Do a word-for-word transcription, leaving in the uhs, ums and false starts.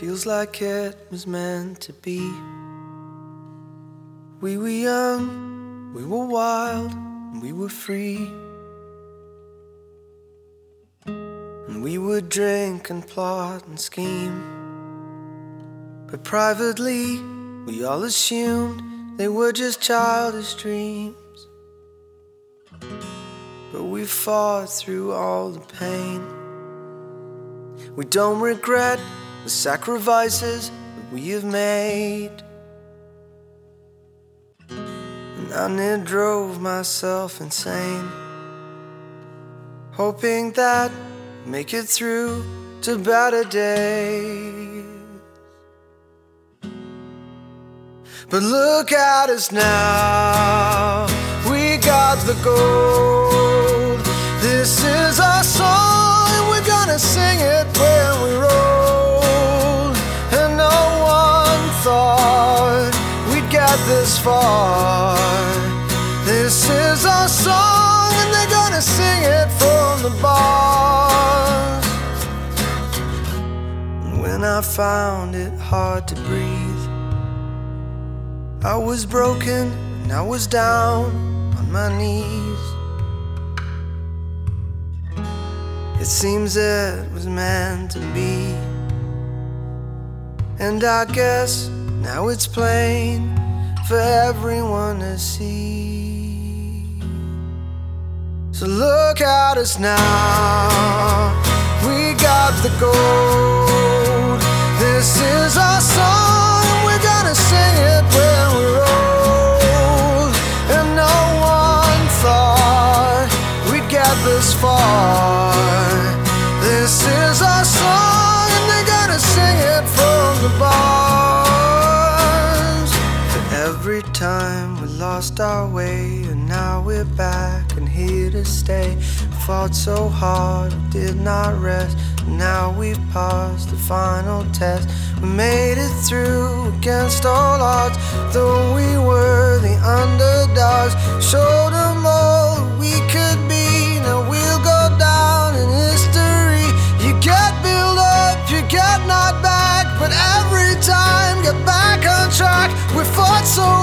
feels like it was meant to be. We were young, we were wild, and we were free. And we would drink and plot and scheme. But privately, we all assumed they were just childish dreams. But we fought through all the pain. We don't regret the sacrifices that we have made. And I near drove myself insane, hoping that I'd make it through to better days. But look at us now, we got the gold. This is our song, and we're gonna sing it when we roll. And no one thought we'd get this far. This is our song, and they're gonna sing it from the bars. And when I found it hard to breathe, I was broken and I was down on my knees. It seems it was meant to be, and I guess now it's plain for everyone to see. So look at us now, we got the gold. This is our song, and we're gonna sing it when we roll. And no one thought we'd get this far. This is our song, and they're gonna sing it from the bars. But every time we lost our way, and now we're back and here to stay. Fought so hard, we did not rest. Now we've passed the final test. We made it through against all odds, though we were the underdogs. Showed them all that we could be. Now we'll go down in history. You get built up, you get knocked back, but every time get back on track. We fought so